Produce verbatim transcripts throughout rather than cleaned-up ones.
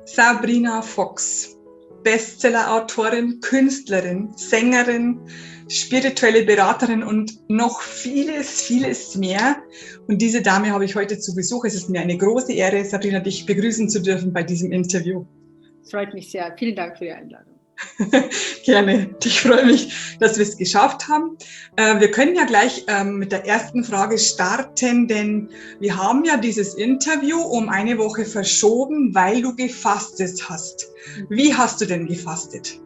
Sabrina Fox, Bestseller-Autorin, Künstlerin, Sängerin, spirituelle Beraterin und noch vieles, vieles mehr. Und diese Dame habe ich heute zu Besuch. Es ist mir eine große Ehre, Sabrina, dich begrüßen zu dürfen bei diesem Interview. Freut mich sehr. Vielen Dank für die Einladung. Gerne. Ich freue mich, dass wir es geschafft haben. Äh, wir können ja gleich ähm, mit der ersten Frage starten, denn wir haben ja dieses Interview um eine Woche verschoben, weil du gefastet hast. Wie hast du denn gefastet?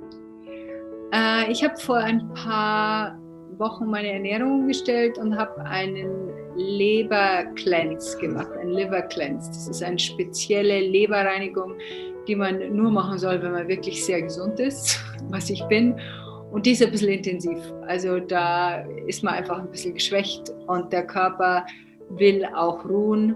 Äh, ich habe vor ein paar Wochen meine Ernährung umgestellt und habe einen Leber-Cleanse gemacht, ein Liver-Cleanse. Das ist eine spezielle Leberreinigung, die man nur machen soll, wenn man wirklich sehr gesund ist, was ich bin. Und die ist ein bisschen intensiv. Also da ist man einfach ein bisschen geschwächt und der Körper will auch ruhen.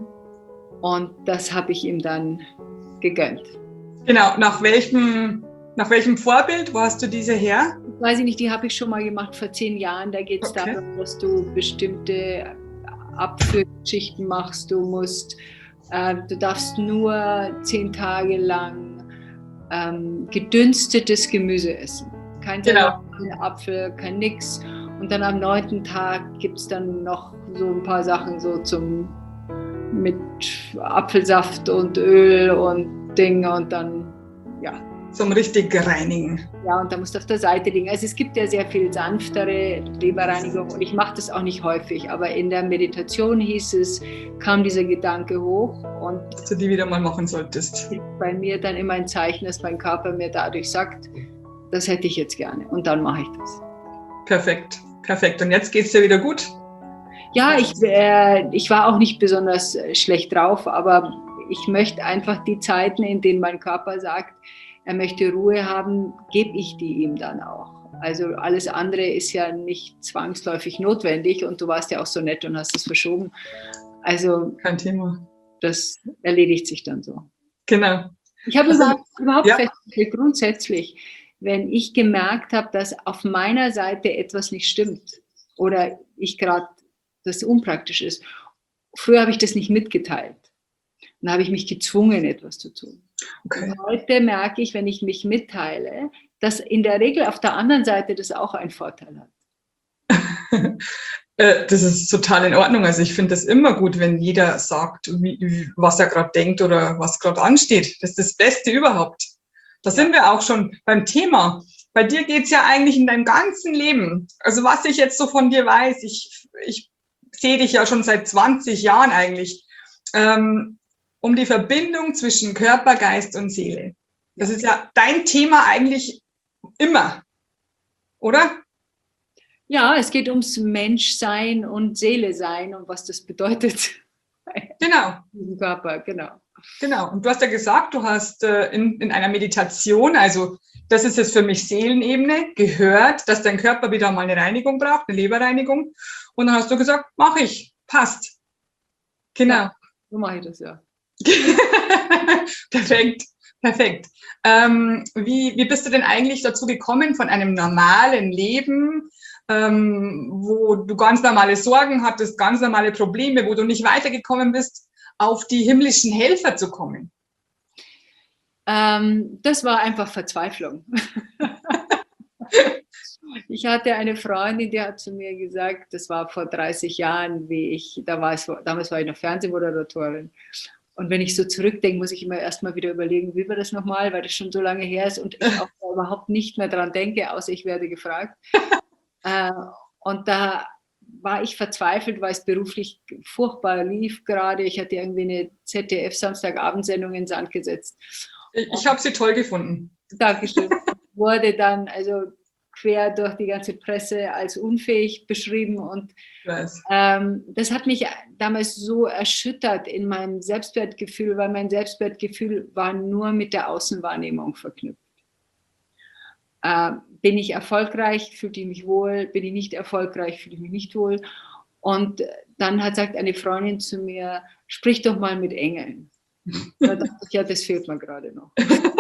Und das habe ich ihm dann gegönnt. Genau, nach welchem, nach welchem Vorbild? Wo hast du diese her? Weiß ich nicht, die habe ich schon mal gemacht vor zehn Jahren. Da geht es okay. darum, dass du bestimmte Abführgeschichten machst. Du musst, äh, du darfst nur zehn Tage lang ähm, gedünstetes Gemüse essen. Kein Salat, genau. Kein Apfel, kein nix. Und dann am neunten Tag gibt es dann noch so ein paar Sachen so zum mit Apfelsaft und Öl und Dinge und dann, ja. Zum richtig reinigen. Ja, und da musst du auf der Seite liegen. Also es gibt ja sehr viel sanftere Leberreinigung und ich mache das auch nicht häufig, aber in der Meditation hieß es, kam dieser Gedanke hoch und dass du die wieder mal machen solltest. Bei mir dann immer ein Zeichen, dass mein Körper mir dadurch sagt, das hätte ich jetzt gerne und dann mache ich das. Perfekt, perfekt. Und jetzt geht es dir wieder gut? Ja, ich, äh, ich war auch nicht besonders schlecht drauf, aber ich möchte einfach die Zeiten, in denen mein Körper sagt, er möchte Ruhe haben, gebe ich die ihm dann auch. Also alles andere ist ja nicht zwangsläufig notwendig und du warst ja auch so nett und hast es verschoben. Also kein Thema. Das erledigt sich dann so. Genau. Ich habe also, überhaupt, überhaupt ja. festgestellt, grundsätzlich, wenn ich gemerkt habe, dass auf meiner Seite etwas nicht stimmt oder ich gerade das unpraktisch ist. Früher habe ich das nicht mitgeteilt. Dann habe ich mich gezwungen, etwas zu tun. Okay. Und heute merke ich, wenn ich mich mitteile, dass in der Regel auf der anderen Seite das auch einen Vorteil hat. Das ist total in Ordnung. Also ich finde das immer gut, wenn jeder sagt, wie, was er gerade denkt oder was gerade ansteht. Das ist das Beste überhaupt. Da ja. sind wir auch schon beim Thema. Bei dir geht es ja eigentlich in deinem ganzen Leben. Also was ich jetzt so von dir weiß, ich, ich sehe dich ja schon seit zwanzig Jahren eigentlich, ähm, um die Verbindung zwischen Körper, Geist und Seele. Das ist ja dein Thema eigentlich immer, oder? Ja, es geht ums Menschsein und Seele sein und was das bedeutet. Genau. Im Körper, genau. Genau. Und du hast ja gesagt, du hast äh, in, in einer Meditation, also das ist jetzt für mich Seelenebene, gehört, dass dein Körper wieder mal eine Reinigung braucht, eine Leberreinigung. Und dann hast du gesagt, mach ich, passt. Genau. Ja, so mache ich das, ja. Perfekt, perfekt. Ähm, wie, wie bist du denn eigentlich dazu gekommen, von einem normalen Leben, ähm, wo du ganz normale Sorgen hattest, ganz normale Probleme, wo du nicht weitergekommen bist, auf die himmlischen Helfer zu kommen? Ähm, das war einfach Verzweiflung. Ich hatte eine Freundin, die hat zu mir gesagt, das war vor dreißig Jahren, wie ich, da war es, damals war ich noch Fernsehmoderatorin. Und wenn ich so zurückdenke, muss ich immer erstmal wieder überlegen, wie war das nochmal, weil das schon so lange her ist und ich auch überhaupt nicht mehr dran denke, außer ich werde gefragt. äh, und da war ich verzweifelt, weil es beruflich furchtbar lief gerade. Ich hatte irgendwie eine Z D F-Samstagabendsendung in den Sand gesetzt. Ich, ich habe sie toll gefunden. Dankeschön. Wurde dann also quer durch die ganze Presse als unfähig beschrieben und ähm, das hat mich damals so erschüttert in meinem Selbstwertgefühl, weil mein Selbstwertgefühl war nur mit der Außenwahrnehmung verknüpft. Äh, bin ich erfolgreich, fühlte ich mich wohl, bin ich nicht erfolgreich, fühle ich mich nicht wohl. Und dann hat sagt eine Freundin zu mir, sprich doch mal mit Engeln. Da dachte ich, ja, das fehlt mir gerade noch.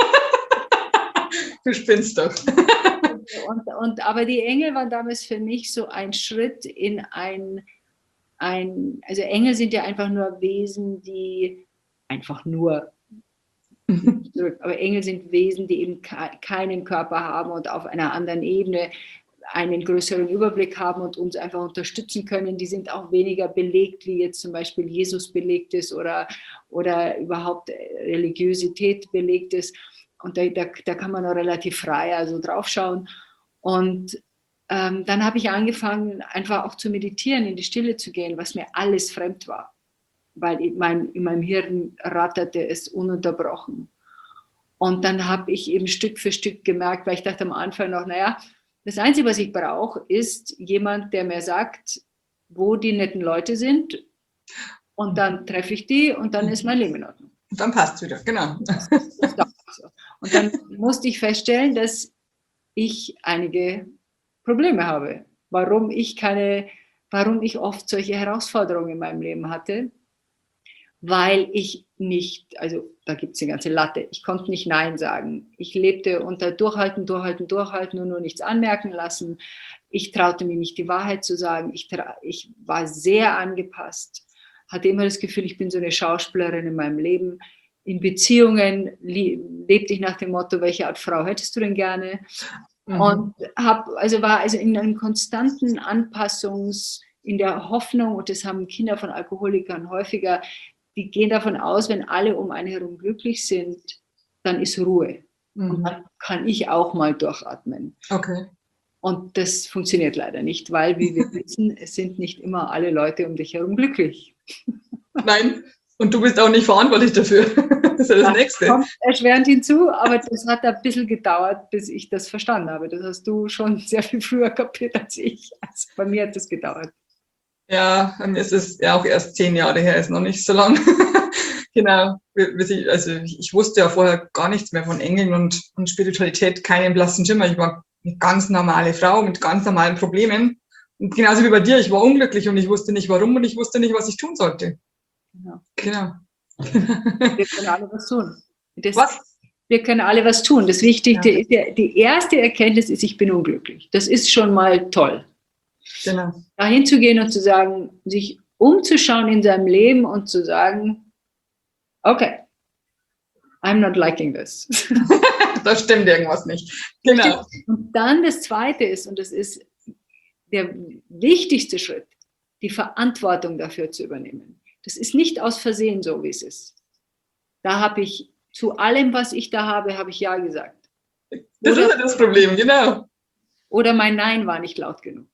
Du spinnst doch. Und, und, aber die Engel waren damals für mich so ein Schritt in ein, ein, also Engel sind ja einfach nur Wesen, die einfach nur zurück. Aber Engel sind Wesen, die eben keinen Körper haben und auf einer anderen Ebene einen größeren Überblick haben und uns einfach unterstützen können. Die sind auch weniger belegt, wie jetzt zum Beispiel Jesus belegt ist oder, oder überhaupt Religiosität belegt ist. Und da, da, da kann man noch relativ frei also drauf schauen. Und ähm, dann habe ich angefangen, einfach auch zu meditieren, in die Stille zu gehen, was mir alles fremd war. Weil in, mein, in meinem Hirn ratterte es ununterbrochen. Und dann habe ich eben Stück für Stück gemerkt, weil ich dachte am Anfang noch, naja, das Einzige, was ich brauche, ist jemand, der mir sagt, wo die netten Leute sind. Und dann treffe ich die und dann ist mein Leben in Ordnung. Und dann passt es wieder, genau. Das, das so. Und dann musste ich feststellen, dass ich einige Probleme habe. Warum ich keine, warum ich oft solche Herausforderungen in meinem Leben hatte. Weil ich nicht, also da gibt es eine ganze Latte, ich konnte nicht Nein sagen. Ich lebte unter Durchhalten, Durchhalten, Durchhalten und nur nichts anmerken lassen. Ich traute mir nicht, die Wahrheit zu sagen. Ich, ich war sehr angepasst, hatte immer das Gefühl, ich bin so eine Schauspielerin in meinem Leben. In Beziehungen lebte ich nach dem Motto, welche Art Frau hättest du denn gerne? Mhm. Und hab, also war also in einem konstanten Anpassungs-, in der Hoffnung, und das haben Kinder von Alkoholikern häufiger, die gehen davon aus, wenn alle um einen herum glücklich sind, dann ist Ruhe. Mhm. Und dann kann ich auch mal durchatmen. Okay. Und das funktioniert leider nicht, weil, wie wir wissen, es sind nicht immer alle Leute um dich herum glücklich. Nein, und du bist auch nicht verantwortlich dafür. Das ist ja das, das Nächste. Kommt erschwerend hinzu, aber das hat ein bisschen gedauert, bis ich das verstanden habe. Das hast du schon sehr viel früher kapiert als ich. Also bei mir hat das gedauert. Ja, es ist ja auch erst zehn Jahre her, ist noch nicht so lang. Genau. Also ich wusste ja vorher gar nichts mehr von Engeln und, und Spiritualität, keinen blassen Schimmer. Ich war eine ganz normale Frau mit ganz normalen Problemen. Und genauso wie bei dir, ich war unglücklich und ich wusste nicht warum und ich wusste nicht, was ich tun sollte. Genau. Genau. Wir können alle was tun. Das, was? Wir können alle was tun. Das Wichtigste ja. ist ja, die erste Erkenntnis ist, ich bin unglücklich. Das ist schon mal toll. Genau. Da hinzugehen und zu sagen, sich umzuschauen in seinem Leben und zu sagen, okay, I'm not liking this. Da stimmt irgendwas nicht. Genau. Und dann das Zweite ist, und das ist der wichtigste Schritt, die Verantwortung dafür zu übernehmen. Das ist nicht aus Versehen so, wie es ist. Da habe ich zu allem, was ich da habe, habe ich Ja gesagt. Das oder, ist ja das Problem, genau. Oder mein Nein war nicht laut genug.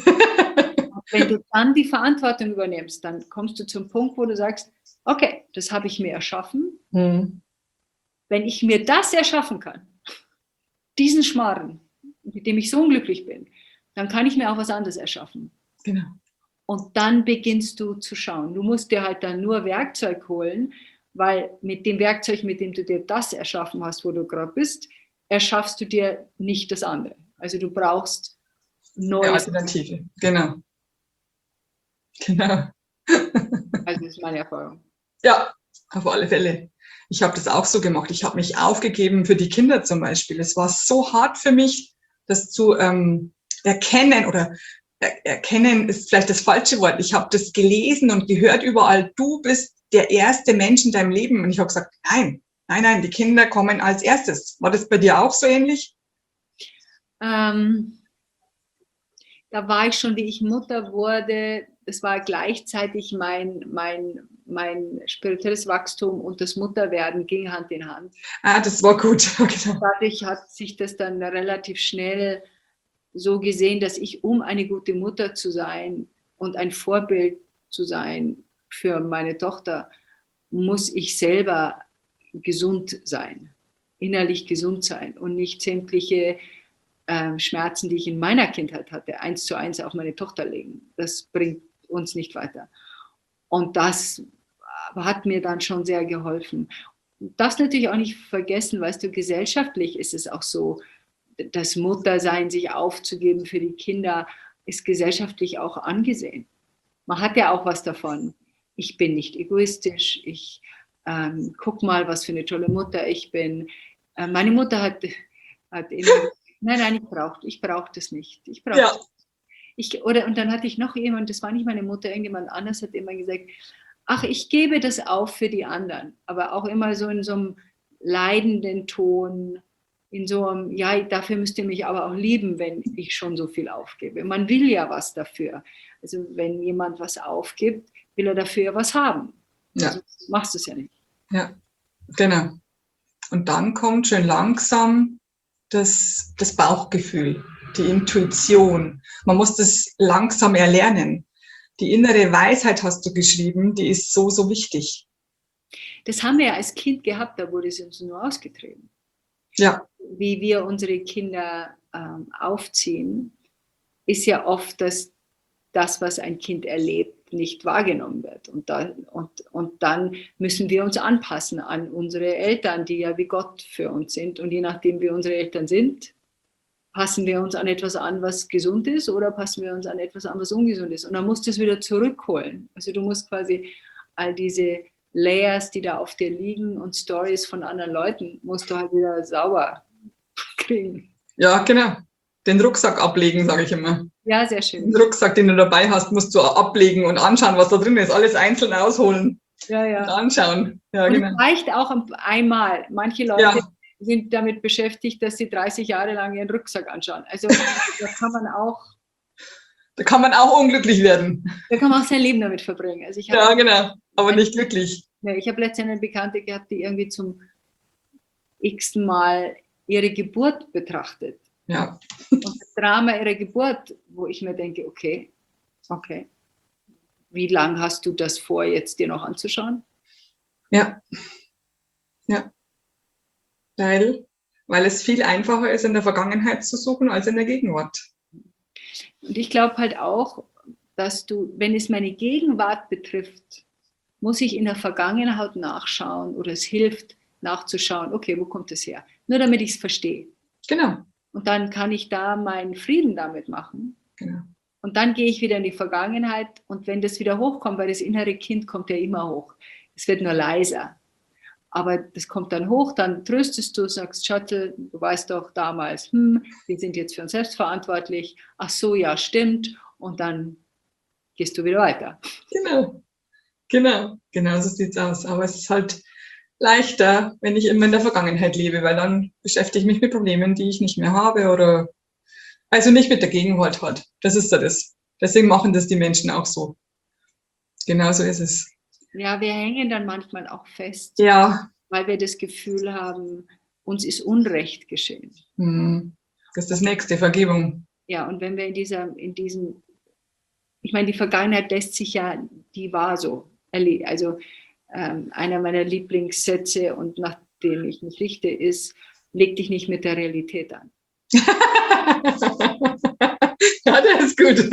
Wenn du dann die Verantwortung übernimmst, dann kommst du zum Punkt, wo du sagst, okay, das habe ich mir erschaffen. Hm. Wenn ich mir das erschaffen kann, diesen Schmarrn, mit dem ich so unglücklich bin, dann kann ich mir auch was anderes erschaffen. Genau. Und dann beginnst du zu schauen. Du musst dir halt dann nur Werkzeug holen, weil mit dem Werkzeug, mit dem du dir das erschaffen hast, wo du gerade bist, erschaffst du dir nicht das andere. Also du brauchst neue Alternative. Genau. Genau. Also das ist meine Erfahrung. Ja, auf alle Fälle. Ich habe das auch so gemacht. Ich habe mich aufgegeben für die Kinder zum Beispiel. Es war so hart für mich, das zu ähm, erkennen oder er, erkennen ist vielleicht das falsche Wort. Ich habe das gelesen und gehört überall. Du bist der erste Mensch in deinem Leben. Und ich habe gesagt, nein, nein, nein, die Kinder kommen als erstes. War das bei dir auch so ähnlich? Ähm, da war ich schon, wie ich Mutter wurde. Das war gleichzeitig mein, mein, mein spirituelles Wachstum und das Mutterwerden ging Hand in Hand. Ah, das war gut. Okay. Dadurch hat sich das dann relativ schnell so gesehen, dass ich, um eine gute Mutter zu sein und ein Vorbild zu sein für meine Tochter, muss ich selber gesund sein, innerlich gesund sein und nicht sämtliche äh, Schmerzen, die ich in meiner Kindheit hatte, eins zu eins auf meine Tochter legen. Das bringt uns nicht weiter. Und das hat mir dann schon sehr geholfen. Du darfst natürlich auch nicht vergessen, weißt du, gesellschaftlich ist es auch so, das Muttersein, sich aufzugeben für die Kinder, ist gesellschaftlich auch angesehen. Man hat ja auch was davon. Ich bin nicht egoistisch, ich ähm, guck mal, was für eine tolle Mutter ich bin. Äh, meine Mutter hat, hat immer, nein, nein, ich brauche ich brauch das nicht. Ich brauche ja. Ich, oder, und dann hatte ich noch jemand, das war nicht meine Mutter, irgendjemand anders hat immer gesagt, ach, ich gebe das auf für die anderen. Aber auch immer so in so einem leidenden Ton, in so einem, ja, dafür müsst ihr mich aber auch lieben, wenn ich schon so viel aufgebe. Man will ja was dafür. Also wenn jemand was aufgibt, will er dafür ja was haben. Ja. Also machst du es ja nicht. Ja, genau. Und dann kommt schön langsam das, das Bauchgefühl, die Intuition. Man muss das langsam erlernen. Die innere Weisheit hast du geschrieben, die ist so, so wichtig. Das haben wir ja als Kind gehabt, da wurde es uns nur ausgetrieben. Ja. Wie wir unsere Kinder ähm, aufziehen, ist ja oft, dass das, was ein Kind erlebt, nicht wahrgenommen wird. Und, da, und, und dann müssen wir uns anpassen an unsere Eltern, die ja wie Gott für uns sind. Und je nachdem, wie unsere Eltern sind, passen wir uns an etwas an, was gesund ist, oder passen wir uns an etwas an, was ungesund ist. Und dann musst du es wieder zurückholen. Also du musst quasi all diese Layers, die da auf dir liegen und Stories von anderen Leuten, musst du halt wieder sauber kriegen. Ja, genau. Den Rucksack ablegen, sage ich immer. Ja, sehr schön. Den Rucksack, den du dabei hast, musst du ablegen und anschauen, was da drin ist. Alles einzeln ausholen. Ja, ja. Und anschauen. Ja, und genau. es reicht auch einmal. Manche Leute Ja. sind damit beschäftigt, dass sie dreißig Jahre lang ihren Rucksack anschauen. Also da kann man auch... Da kann man auch unglücklich werden. Da kann man auch sein Leben damit verbringen. Also ich Ja, hab, genau. Aber nicht glücklich. Ja, ich habe letztens eine Bekannte gehabt, die irgendwie zum x-ten Mal ihre Geburt betrachtet. Ja. Und das Drama ihrer Geburt, wo ich mir denke, okay, okay, wie lange hast du das vor, jetzt dir noch anzuschauen? Ja. Ja. Weil, weil es viel einfacher ist, in der Vergangenheit zu suchen, als in der Gegenwart. Und ich glaube halt auch, dass du, wenn es meine Gegenwart betrifft, muss ich in der Vergangenheit nachschauen, oder es hilft nachzuschauen, okay, wo kommt es her? Nur damit ich es verstehe. Genau. Und dann kann ich da meinen Frieden damit machen. Genau. Und dann gehe ich wieder in die Vergangenheit, und wenn das wieder hochkommt, weil das innere Kind kommt ja immer hoch, es wird nur leiser. Aber das kommt dann hoch, dann tröstest du, sagst, Schattel, du weißt doch damals, hm, wir sind jetzt für uns selbst verantwortlich. Ach so, ja, stimmt. Und dann gehst du wieder weiter. Genau. Genau. Genau so sieht es aus. Aber es ist halt leichter, wenn ich immer in der Vergangenheit lebe, weil dann beschäftige ich mich mit Problemen, die ich nicht mehr habe, oder also nicht mit der Gegenwart halt. Das ist ja das. Deswegen machen das die Menschen auch so. Genau so ist es. Ja, wir hängen dann manchmal auch fest, Ja. weil wir das Gefühl haben, uns ist Unrecht geschehen. Hm. Das ist das nächste, Vergebung. Ja, und wenn wir in dieser, in diesem, ich meine, die Vergangenheit lässt sich ja, die war so. Also ähm, einer meiner Lieblingssätze, und nach dem ich mich richte, ist, leg dich nicht mit der Realität an. Ja, der ist gut.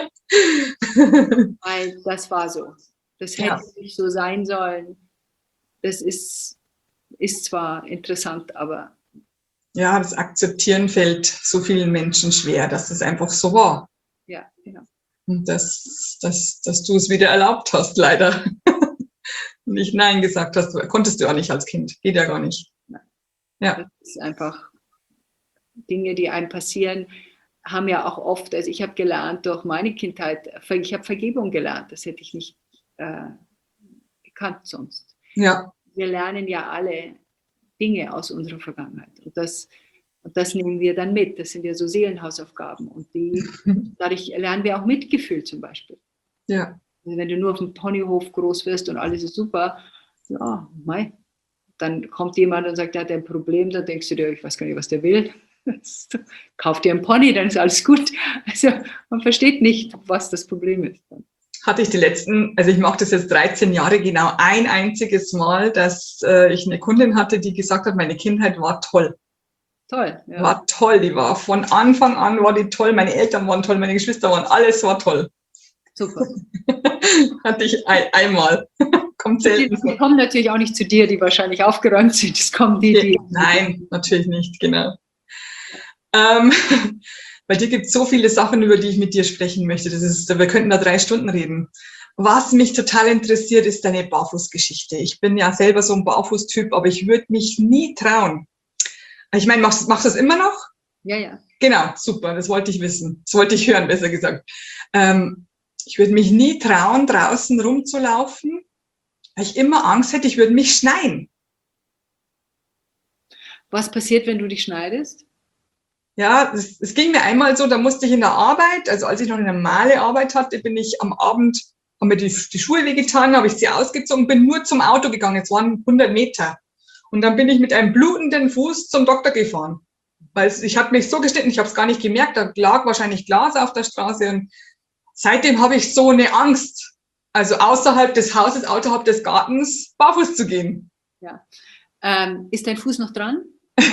Weil das war so. Das hätte Ja. nicht so sein sollen. Das ist, ist zwar interessant, aber... Ja, das Akzeptieren fällt so vielen Menschen schwer, dass das einfach so war. Ja, genau. Und dass, dass, dass du es wieder erlaubt hast, leider. Nicht Nein gesagt hast. Konntest du auch nicht als Kind. Geht ja gar nicht. Ja. Das ist einfach Dinge, die einem passieren, haben ja auch oft, also ich habe gelernt durch meine Kindheit, ich habe Vergebung gelernt, das hätte ich nicht äh, gekannt sonst. Ja. Wir lernen ja alle Dinge aus unserer Vergangenheit, und das, und das nehmen wir dann mit, das sind ja so Seelenhausaufgaben, und die, dadurch lernen wir auch Mitgefühl zum Beispiel. Ja. Also wenn du nur auf dem Ponyhof groß wirst und alles ist super, ja, mei, dann kommt jemand und sagt, er hat ein Problem, dann denkst du dir, ich weiß gar nicht, was der will. Kauf dir einen Pony, dann ist alles gut. Also man versteht nicht, was das Problem ist. Hatte ich die letzten, also ich mache das jetzt dreizehn Jahre, genau ein einziges Mal, dass äh, ich eine Kundin hatte, die gesagt hat, meine Kindheit war toll. Toll. Ja. War toll, die war von Anfang an, war die toll, meine Eltern waren toll, meine Geschwister waren, alles war toll. Super. Hatte ich ein, einmal. Kommt selten. Die kommen natürlich auch nicht zu dir, die wahrscheinlich aufgeräumt sind. Es kommen die, die. Nein, natürlich nicht, genau. Ähm, bei dir gibt es so viele Sachen, über die ich mit dir sprechen möchte. Das ist, wir könnten da drei Stunden reden. Was mich total interessiert, ist deine Barfußgeschichte. Ich bin ja selber so ein Barfußtyp, aber ich würde mich nie trauen. Ich meine, machst, machst du das immer noch? Ja, ja. Genau, super, das wollte ich wissen. Das wollte ich hören, besser gesagt. Ähm, ich würde mich nie trauen, draußen rumzulaufen, weil ich immer Angst hätte, ich würde mich schneien. Was passiert, wenn du dich schneidest? Ja, es, es ging mir einmal so, da musste ich in der Arbeit, also als ich noch eine normale Arbeit hatte, bin ich am Abend, haben mir die, die Schuhe wehgetan, habe ich sie ausgezogen, bin nur zum Auto gegangen, es waren hundert Meter. Und dann bin ich mit einem blutenden Fuß zum Doktor gefahren. Weil es, ich hatte mich so geschnitten, ich habe es gar nicht gemerkt, da lag wahrscheinlich Glas auf der Straße. Und seitdem habe ich so eine Angst, also außerhalb des Hauses, außerhalb des Gartens, barfuß zu gehen. Ja. Ähm, ist dein Fuß noch dran?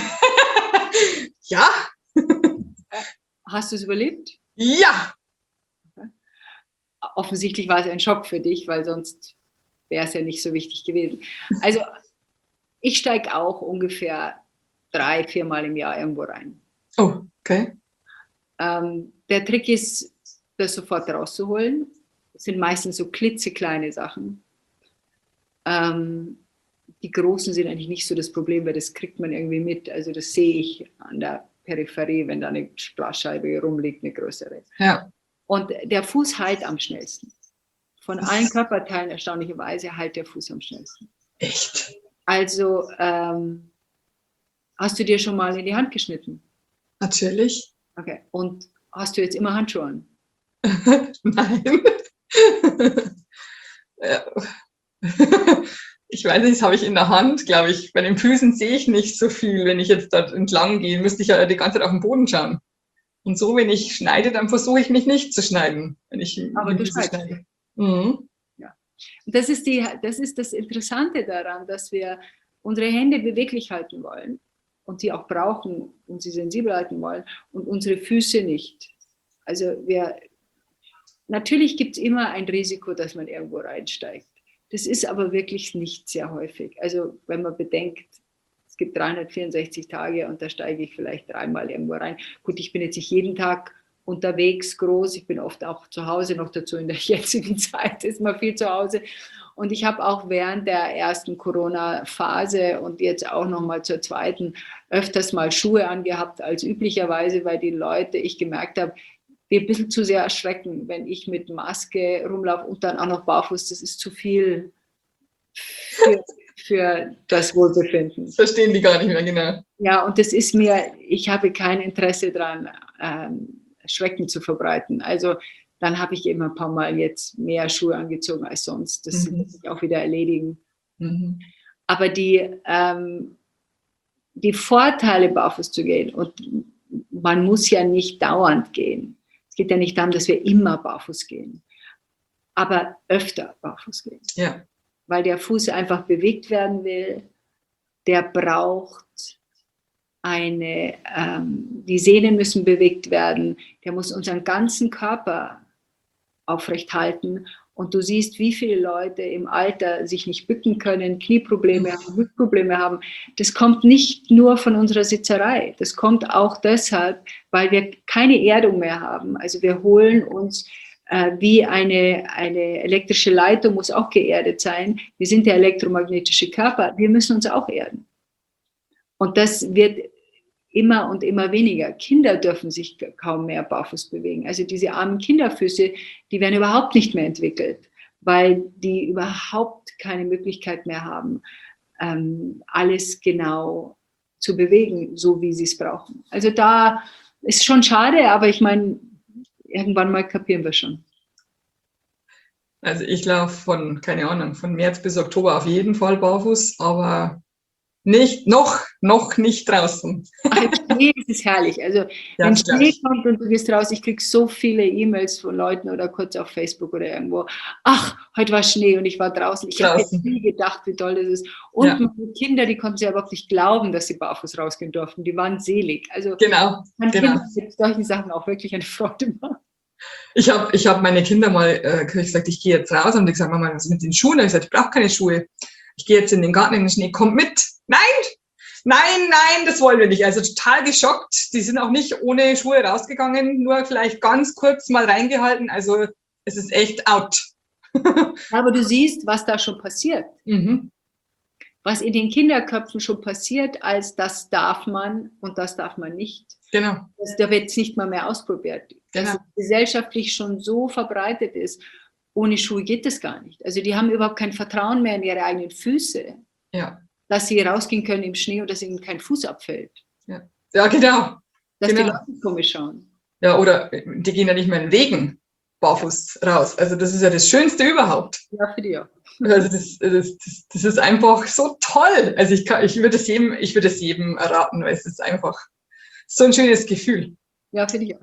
Ja. Hast du es überlebt? Ja. Okay. Offensichtlich war es ein Schock für dich, weil sonst wäre es ja nicht so wichtig gewesen. Also ich steige auch ungefähr drei, viermal im Jahr irgendwo rein. Oh, okay. Ähm, der Trick ist, das sofort rauszuholen. Das sind meistens so klitzekleine Sachen. Ähm, die großen sind eigentlich nicht so das Problem, weil das kriegt man irgendwie mit. Also das sehe ich an der Peripherie, wenn da eine Glasscheibe rumliegt, eine größere. Ja. Und der Fuß heilt am schnellsten. Von allen Körperteilen erstaunlicherweise heilt der Fuß am schnellsten. Echt? Also ähm, hast du dir schon mal in die Hand geschnitten? Natürlich. Okay. Und hast du jetzt immer Handschuhe an? Nein. Ich weiß nicht, das habe ich in der Hand, glaube ich. Bei den Füßen sehe ich nicht so viel. Wenn ich jetzt da entlang gehe, müsste ich ja die ganze Zeit auf den Boden schauen. Und so, wenn ich schneide, dann versuche ich mich nicht zu schneiden, wenn ich Aber du Füße schneidest. schneide. Mhm. Ja. Und das ist, die, das ist das Interessante daran, dass wir unsere Hände beweglich halten wollen und sie auch brauchen und sie sensibel halten wollen und unsere Füße nicht. Also wir, natürlich gibt es immer ein Risiko, dass man irgendwo reinsteigt. Das ist aber wirklich nicht sehr häufig. Also wenn man bedenkt, es gibt dreihundertvierundsechzig Tage und da steige ich vielleicht dreimal irgendwo rein. Gut, ich bin jetzt nicht jeden Tag unterwegs groß, ich bin oft auch zu Hause, noch dazu in der jetzigen Zeit ist man viel zu Hause. Und ich habe auch während der ersten Corona-Phase und jetzt auch nochmal zur zweiten öfters mal Schuhe angehabt als üblicherweise, weil die Leute, ich gemerkt habe, die ein bisschen zu sehr erschrecken, wenn ich mit Maske rumlaufe und dann auch noch barfuß, das ist zu viel für, für das Wohlbefinden. Das verstehen die gar nicht mehr, genau. Ja, und das ist mir, ich habe kein Interesse daran, ähm, Schrecken zu verbreiten. Also dann habe ich immer ein paar Mal jetzt mehr Schuhe angezogen als sonst. Das Mhm. wird sich auch wieder erledigen. Mhm. Aber die, ähm, die Vorteile, barfuß zu gehen, und man muss ja nicht dauernd gehen. Es geht ja nicht darum, dass wir immer barfuß gehen, aber öfter barfuß gehen. Ja. Weil der Fuß einfach bewegt werden will, der braucht eine, ähm, die Sehnen müssen bewegt werden, der muss unseren ganzen Körper aufrecht halten. Und du siehst, wie viele Leute im Alter sich nicht bücken können, Knieprobleme haben, Hüftprobleme haben. Das kommt nicht nur von unserer Sitzerei. Das kommt auch deshalb, weil wir keine Erdung mehr haben. Also wir holen uns äh, wie eine, eine elektrische Leitung, muss auch geerdet sein. Wir sind der elektromagnetische Körper. Wir müssen uns auch erden. Und das wird immer und immer weniger. Kinder dürfen sich kaum mehr barfuß bewegen. Also diese armen Kinderfüße, die werden überhaupt nicht mehr entwickelt, weil die überhaupt keine Möglichkeit mehr haben, ähm, alles genau zu bewegen, so wie sie es brauchen. Also da ist schon schade, aber ich meine, irgendwann mal kapieren wir schon. Also ich laufe von, keine Ahnung, von März bis Oktober auf jeden Fall barfuß, aber nicht, noch, noch nicht draußen. Ach, im Schnee ist es herrlich. Also Ja, wenn das glaub Schnee ich. kommt und du gehst raus, ich kriege so viele E-Mails von Leuten oder kurz auf Facebook oder irgendwo. Ach, heute war Schnee und ich war draußen. Ich habe jetzt Draußen. nie gedacht, wie toll das ist. Und Ja. meine Kinder, die konnten sich überhaupt nicht glauben, dass sie barfuß rausgehen durften. Die waren selig. Also Genau, man genau. Kindern mit solchen Sachen auch wirklich eine Freude machen. Ich habe ich hab meine Kinder mal äh, gesagt, ich gehe jetzt raus und die gesagt, Mama, was ist mit den Schuhen? Und ich gesagt, ich brauche keine Schuhe. Ich gehe jetzt in den Garten in den Schnee, komm mit. Nein, nein, nein, das wollen wir nicht. Also total geschockt. Die sind auch nicht ohne Schuhe rausgegangen, nur vielleicht ganz kurz mal reingehalten. Also es ist echt out. Aber du siehst, was da schon passiert. Mhm. Was in den Kinderköpfen schon passiert, als das darf man und das darf man nicht. Genau. Das, da wird es nicht mal mehr ausprobiert. Dass Genau. es gesellschaftlich schon so verbreitet ist, ohne Schuhe geht das gar nicht. Also die haben überhaupt kein Vertrauen mehr in ihre eigenen Füße. Ja. dass sie rausgehen können im Schnee und dass ihnen kein Fuß abfällt. Ja, ja genau. Dass genau. die Leute komisch schauen. Ja, oder die gehen ja nicht mehr in Wegen barfuß raus. Also das ist ja das Schönste überhaupt. Ja, für die auch. Also das, das, das, das ist einfach so toll. Also ich, kann, ich würde es jedem, ich würde es jedem raten, weil es ist einfach so ein schönes Gefühl. Ja, für dich auch.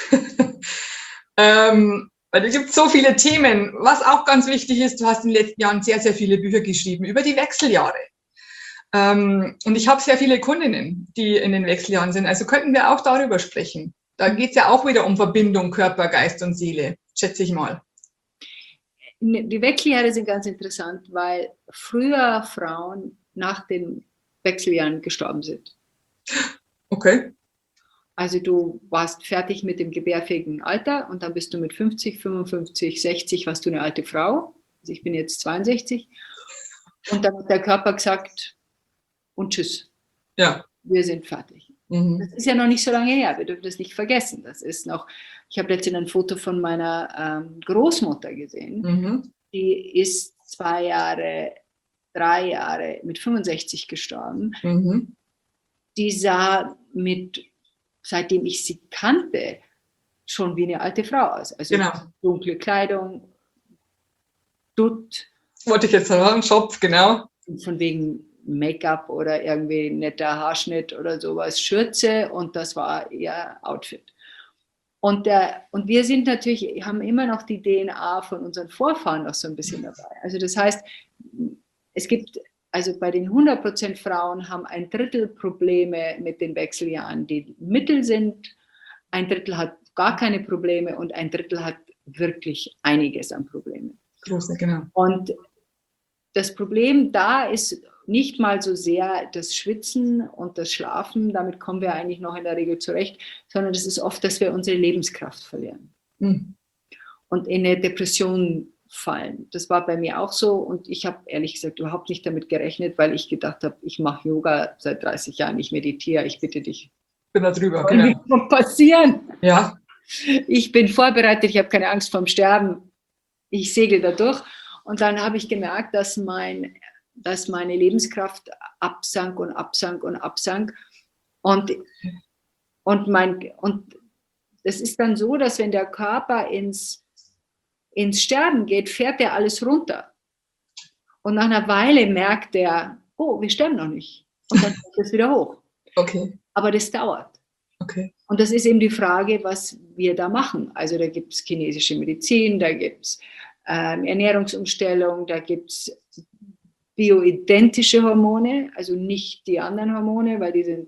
ähm, weil es gibt so viele Themen. Was auch ganz wichtig ist, du hast in den letzten Jahren sehr, sehr viele Bücher geschrieben über die Wechseljahre. Ähm, und ich habe sehr viele Kundinnen, die in den Wechseljahren sind. Also könnten wir auch darüber sprechen. Da geht es ja auch wieder um Verbindung Körper, Geist und Seele, schätze ich mal. Die Wechseljahre sind ganz interessant, weil früher Frauen nach den Wechseljahren gestorben sind. Okay. Also du warst fertig mit dem gebärfähigen Alter und dann bist du mit fünfzig, fünfundfünfzig, sechzig, warst du eine alte Frau. Also ich bin jetzt zweiundsechzig. Und dann hat der Körper gesagt, und tschüss. Ja. Wir sind fertig. Mhm. Das ist ja noch nicht so lange her, wir dürfen das nicht vergessen. Das ist noch, ich habe letztens ein Foto von meiner ähm, Großmutter gesehen. Mhm. Die ist zwei Jahre, drei Jahre mit fünfundsechzig gestorben. Mhm. Die sah mit, seitdem ich sie kannte, schon wie eine alte Frau aus. Also genau. Dunkle Kleidung, Dutt. Wollte ich jetzt sagen, Schopf, genau. Von wegen Make-up oder irgendwie netter Haarschnitt oder sowas, Schürze, und das war ihr Outfit. Und, der, und wir sind natürlich, haben immer noch die D N A von unseren Vorfahren noch so ein bisschen dabei. Also das heißt, es gibt, also bei den hundert Prozent Frauen haben ein Drittel Probleme mit den Wechseljahren, die mittel sind, ein Drittel hat gar keine Probleme und ein Drittel hat wirklich einiges an Problemen. Große, genau. Und das Problem da ist nicht mal so sehr das Schwitzen und das Schlafen, damit kommen wir eigentlich noch in der Regel zurecht, sondern es ist oft, dass wir unsere Lebenskraft verlieren mhm. und in eine Depression fallen. Das war bei mir auch so und ich habe ehrlich gesagt überhaupt nicht damit gerechnet, weil ich gedacht habe, ich mache Yoga seit dreißig Jahren, ich meditiere, ich bitte dich. Ich bin da drüber, genau. Was kann passieren? Ja. Ich bin vorbereitet, ich habe keine Angst vorm Sterben, ich segel da durch. Und dann habe ich gemerkt, dass, mein, dass meine Lebenskraft absank und absank und absank. Und, und, mein, und das ist dann so, dass wenn der Körper ins, ins Sterben geht, fährt er alles runter. Und nach einer Weile merkt er, oh, wir sterben noch nicht. Und dann geht es wieder hoch. Okay. Aber das dauert. Okay. Und das ist eben die Frage, was wir da machen. Also da gibt es chinesische Medizin, da gibt es ähm, Ernährungsumstellung, da gibt es bioidentische Hormone, also nicht die anderen Hormone, weil die sind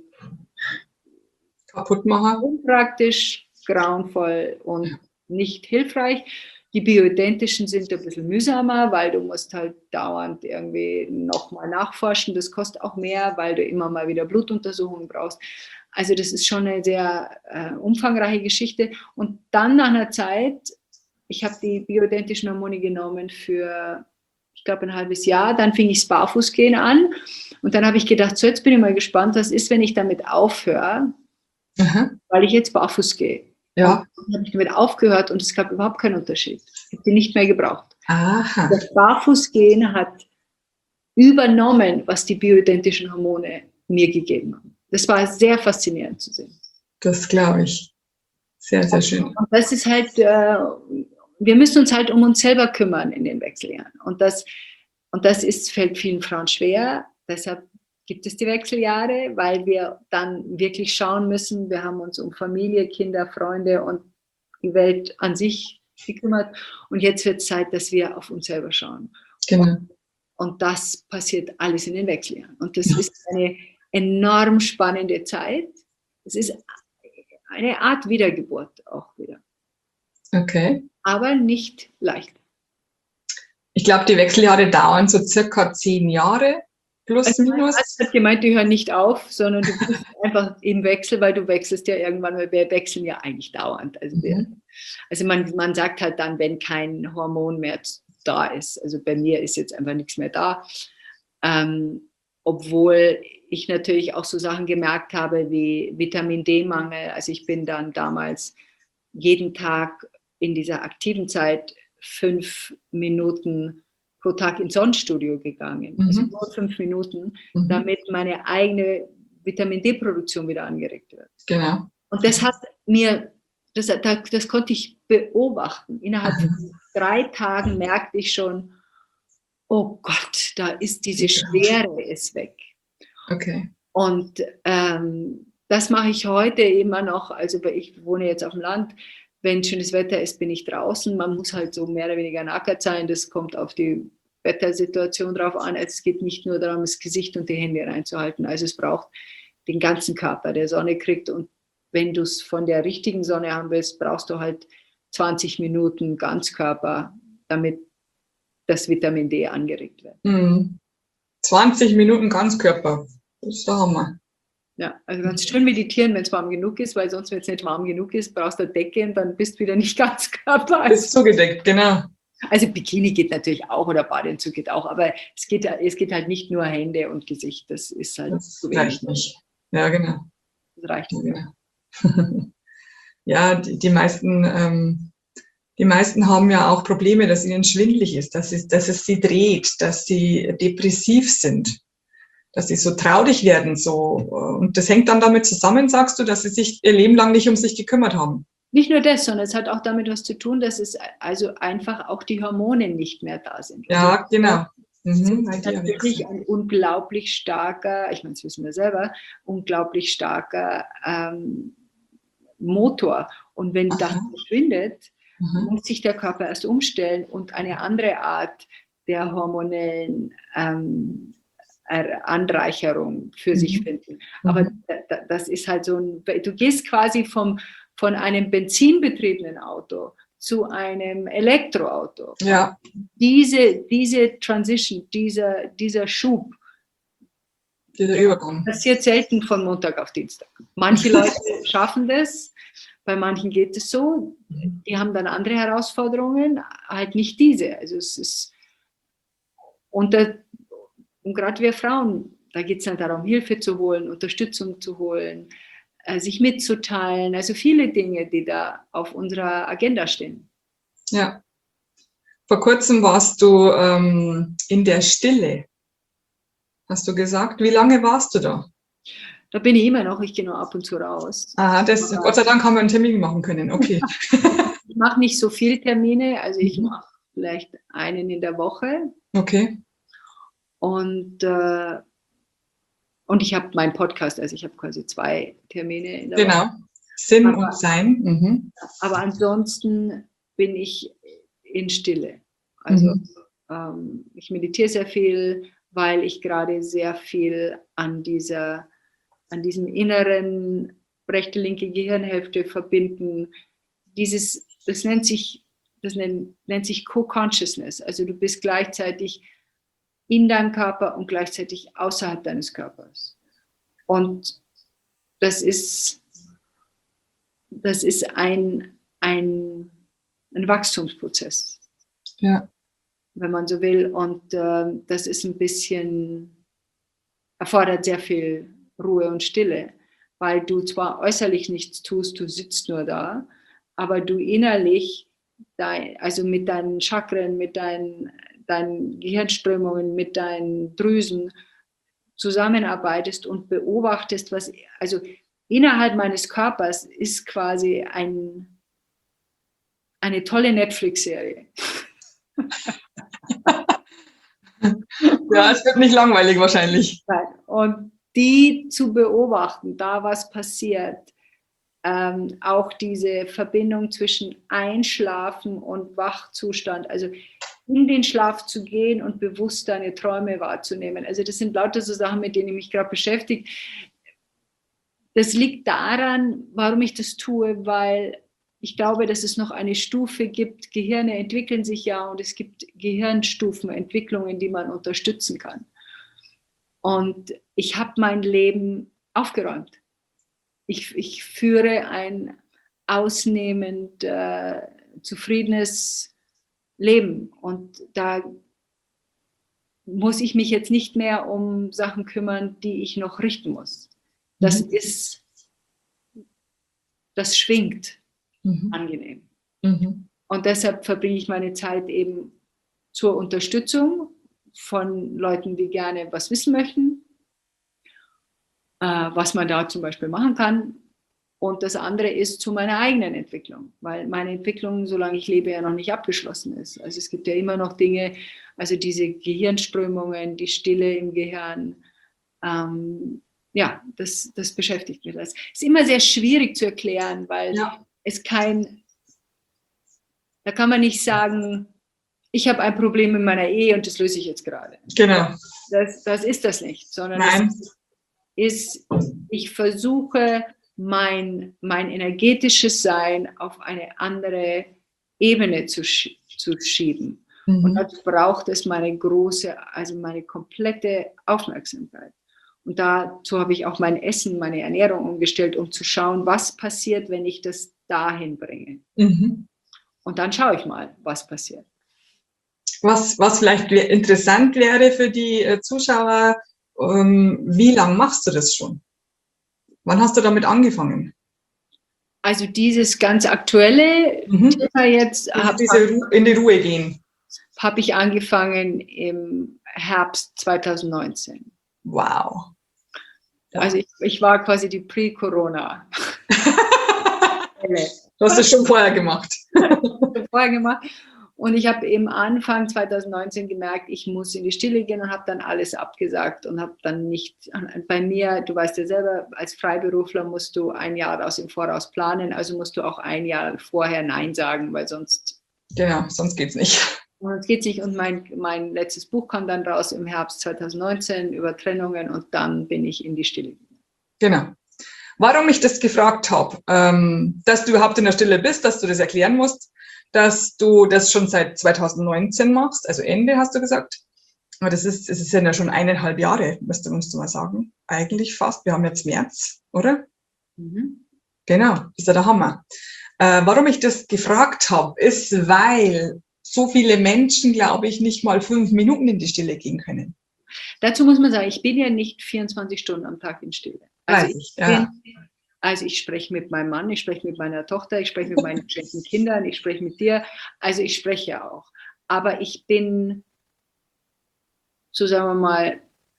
Kaputtmacher, unpraktisch, grauenvoll und ja. nicht hilfreich. Die bioidentischen sind ein bisschen mühsamer, weil du musst halt dauernd irgendwie nochmal nachforschen. Das kostet auch mehr, weil du immer mal wieder Blutuntersuchungen brauchst. Also das ist schon eine sehr äh, umfangreiche Geschichte. Und dann nach einer Zeit, ich habe die bioidentischen Hormone genommen für, ich glaube, ein halbes Jahr. Dann fing ich das Barfußgehen an. Und dann habe ich gedacht, so jetzt bin ich mal gespannt, was ist, wenn ich damit aufhöre, aha. weil ich jetzt barfuß gehe. Ja. Und dann habe ich damit aufgehört und es gab überhaupt keinen Unterschied. Ich habe die nicht mehr gebraucht. Aha. Das Barfußgehen hat übernommen, was die bioidentischen Hormone mir gegeben haben. Das war sehr faszinierend zu sehen. Das glaube ich. Sehr, sehr schön. Und das ist halt, äh, wir müssen uns halt um uns selber kümmern in den Wechseljahren. Und das, und das ist, fällt vielen Frauen schwer. Deshalb gibt es die Wechseljahre, weil wir dann wirklich schauen müssen, wir haben uns um Familie, Kinder, Freunde und die Welt an sich gekümmert. Und jetzt wird es Zeit, dass wir auf uns selber schauen. Genau. Und, und das passiert alles in den Wechseljahren. Und das ist eine enorm spannende Zeit. Es ist eine Art Wiedergeburt auch wieder. Okay. Aber nicht leicht. Ich glaube, die Wechseljahre dauern so circa zehn Jahre. Plus, also minus. Ich habe gemeint, die hören nicht auf, sondern du bist einfach im Wechsel, weil du wechselst ja irgendwann, weil wir wechseln ja eigentlich dauernd. Also, mhm. wir, also man, man sagt halt dann, wenn kein Hormon mehr da ist. Also bei mir ist jetzt einfach nichts mehr da. Ähm, obwohl ich natürlich auch so Sachen gemerkt habe wie Vitamin D-Mangel. Also ich bin dann damals jeden Tag in dieser aktiven Zeit fünf Minuten pro Tag ins Sonnenstudio gegangen, mhm. also nur fünf Minuten, mhm. damit meine eigene Vitamin D-Produktion wieder angeregt wird. Genau. Und das hat mir, das, das, das konnte ich beobachten. Innerhalb mhm. von drei Tagen merkte ich schon, oh Gott, da ist diese Schwere ist weg. Okay. Und ähm, das mache ich heute immer noch, also ich wohne jetzt auf dem Land, wenn schönes Wetter ist, bin ich draußen. Man muss halt so mehr oder weniger nackert sein. Das kommt auf die Wettersituation drauf an. Also es geht nicht nur darum, das Gesicht und die Hände reinzuhalten. Also es braucht den ganzen Körper, der Sonne kriegt. Und wenn du es von der richtigen Sonne haben willst, brauchst du halt zwanzig Minuten Ganzkörper, damit das Vitamin D angeregt wird. Mhm. zwanzig Minuten Ganzkörper. Das ist der Hammer. Ja, also ganz schön meditieren, wenn es warm genug ist, weil sonst, wenn es nicht warm genug ist, brauchst du eine Decke und dann bist du wieder nicht ganz Körper. Bist zugedeckt, genau. Also Bikini geht natürlich auch oder Badeanzug geht auch, aber es geht, es geht halt nicht nur Hände und Gesicht, das ist halt das zu wenig. Reicht nicht. Ja, genau. Das reicht nicht. Genau. Ja, die, die meisten ähm, die meisten haben ja auch Probleme, dass ihnen schwindelig ist, dass es, dass es sie dreht, dass sie depressiv sind, dass sie so traurig werden, so. Und das hängt dann damit zusammen, sagst du, dass sie sich ihr Leben lang nicht um sich gekümmert haben. Nicht nur das, sondern es hat auch damit was zu tun, dass es also einfach auch die Hormone nicht mehr da sind. Ja, also, genau. Mhm, sind natürlich ein unglaublich starker, ich meine, das wissen wir selber, unglaublich starker ähm, Motor. Und wenn Aha. das verschwindet, Aha. muss sich der Körper erst umstellen und eine andere Art der hormonellen ähm, Anreicherung für mhm. sich finden. Aber mhm. das ist halt so ein, du gehst quasi vom, von einem benzinbetriebenen Auto zu einem Elektroauto. Ja. Diese, diese Transition, dieser, dieser Schub, dieser Übergang passiert selten von Montag auf Dienstag. Manche Leute schaffen das, bei manchen geht es so, die haben dann andere Herausforderungen, halt nicht diese. Also es ist, und, und gerade wir Frauen, da geht es dann darum, Hilfe zu holen, Unterstützung zu holen, sich mitzuteilen, also viele Dinge, die da auf unserer Agenda stehen. Ja. Vor kurzem warst du ähm, in der Stille, hast du gesagt. Wie lange warst du da? Da bin ich immer noch, ich gehe nur ab und zu raus. Ah, das, Gott sei Dank haben wir einen Termin machen können, okay. Ich mache nicht so viele Termine, also ich mache vielleicht einen in der Woche. Okay. Und, äh, und ich habe meinen Podcast, also ich habe quasi zwei Termine in der genau. Woche. Genau, Sinn aber, und Sein. Mhm. Aber ansonsten bin ich in Stille. Also mhm. ähm, ich meditiere sehr viel, weil ich gerade sehr viel an dieser, an diesem inneren rechte, linke Gehirnhälfte verbinden. Dieses, das nennt sich, das nennt, nennt sich Co-Consciousness. Also du bist gleichzeitig in deinem Körper und gleichzeitig außerhalb deines Körpers. Und das ist, das ist ein, ein, ein Wachstumsprozess. Ja. Wenn man so will. Und äh, das ist ein bisschen, erfordert sehr viel Ruhe und Stille, weil du zwar äußerlich nichts tust, du sitzt nur da, aber du innerlich, dein, also mit deinen Chakren, mit deinen, deinen Gehirnströmungen, mit deinen Drüsen zusammenarbeitest und beobachtest, was, also innerhalb meines Körpers ist quasi ein, eine tolle Netflix-Serie. Ja, es wird nicht langweilig wahrscheinlich. Und die zu beobachten, da was passiert, ähm, auch diese Verbindung zwischen Einschlafen und Wachzustand, also in den Schlaf zu gehen und bewusst deine Träume wahrzunehmen. Also das sind lauter so Sachen, mit denen ich mich gerade beschäftige. Das liegt daran, warum ich das tue, weil ich glaube, dass es noch eine Stufe gibt. Gehirne entwickeln sich ja und es gibt Gehirnstufenentwicklungen, die man unterstützen kann. Und ich habe mein Leben aufgeräumt. Ich, ich führe ein ausnehmend äh, zufriedenes Leben. Und da muss ich mich jetzt nicht mehr um Sachen kümmern, die ich noch richten muss. Das mhm. ist, das schwingt. Mhm. Angenehm. Mhm. Und deshalb verbringe ich meine Zeit eben zur Unterstützung von Leuten, die gerne was wissen möchten, äh, was man da zum Beispiel machen kann. Und das andere ist zu meiner eigenen Entwicklung, weil meine Entwicklung, solange ich lebe, ja noch nicht abgeschlossen ist. Also es gibt ja immer noch Dinge, also diese Gehirnströmungen, die Stille im Gehirn, ähm, ja, das, das beschäftigt mich. Das ist immer sehr schwierig zu erklären, weil ja. es kein, da kann man nicht sagen, ich habe ein Problem in meiner Ehe und das löse ich jetzt gerade. Genau. Das, das ist das nicht, sondern Nein. es ist, ich versuche, mein, mein energetisches Sein auf eine andere Ebene zu, sch- zu schieben. Mhm. Und dazu braucht es meine große, also meine komplette Aufmerksamkeit. Und dazu habe ich auch mein Essen, meine Ernährung umgestellt, um zu schauen, was passiert, wenn ich das dahin bringe. Mhm. Und dann schaue ich mal, was passiert. Was, was vielleicht interessant wäre für die Zuschauer, ähm, wie lange machst du das schon? Wann hast du damit angefangen? Also dieses ganz aktuelle mhm. Thema jetzt, hab, diese Ru- in die Ruhe gehen, habe ich angefangen im Herbst zwanzig neunzehn. Wow. Ja. Also ich, ich war quasi die Pre-Corona. Du hast es schon vorher gemacht. schon vorher gemacht. Und ich habe eben Anfang zwanzig neunzehn gemerkt, ich muss in die Stille gehen und habe dann alles abgesagt und habe dann nicht, bei mir, du weißt ja selber, als Freiberufler musst du ein Jahr aus im Voraus planen, also musst du auch ein Jahr vorher Nein sagen, weil sonst... Genau, sonst geht's nicht. Sonst geht's nicht. Und mein, mein letztes Buch kam dann raus im Herbst zwanzig neunzehn über Trennungen und dann bin ich in die Stille gegangen. Genau. Warum ich das gefragt habe, ähm, dass du überhaupt in der Stille bist, dass du das erklären musst, dass du das schon seit zwanzig neunzehn machst, also Ende hast du gesagt. Aber das ist, es ist ja schon eineinhalb Jahre, müsste musst du mal sagen. Eigentlich fast. Wir haben jetzt März, oder? Mhm. Genau, das ist ja der Hammer. Äh, warum ich das gefragt habe, ist, weil so viele Menschen, glaube ich, nicht mal fünf Minuten in die Stille gehen können. Dazu muss man sagen, ich bin ja nicht vierundzwanzig Stunden am Tag in Stille. Also Weiß ich, ich, ja. bin, also ich spreche mit meinem Mann, ich spreche mit meiner Tochter, ich spreche mit meinen geschenkten Kindern, ich spreche mit dir. Also ich spreche ja auch. Aber ich bin, so sagen wir mal,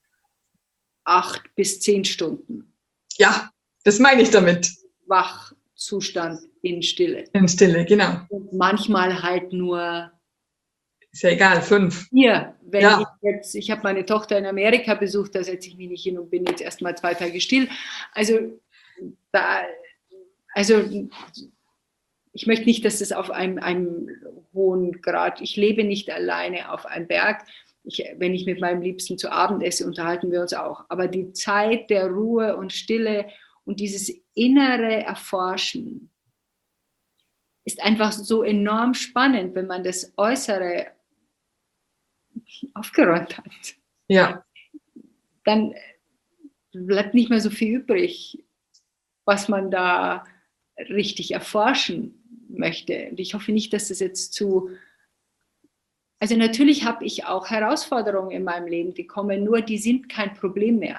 acht bis zehn Stunden. Ja, das meine ich damit. Wachzustand in Stille. In Stille, genau. Und manchmal halt nur... Ist ja egal, fünf. Hier, wenn ja. ich jetzt, ich habe meine Tochter in Amerika besucht, da setze ich mich nicht hin und bin jetzt erstmal zwei Tage still. Also, da, also ich möchte nicht, dass das auf einem, einem hohen Grad, ich lebe nicht alleine auf einem Berg. Ich, wenn ich mit meinem Liebsten zu Abend esse, unterhalten wir uns auch. Aber die Zeit der Ruhe und Stille und dieses innere Erforschen ist einfach so enorm spannend, wenn man das Äußere aufgeräumt hat. Ja. Dann bleibt nicht mehr so viel übrig, was man da richtig erforschen möchte. Und ich hoffe nicht, dass das jetzt zu... Also natürlich habe ich auch Herausforderungen in meinem Leben, die kommen, nur die sind kein Problem mehr.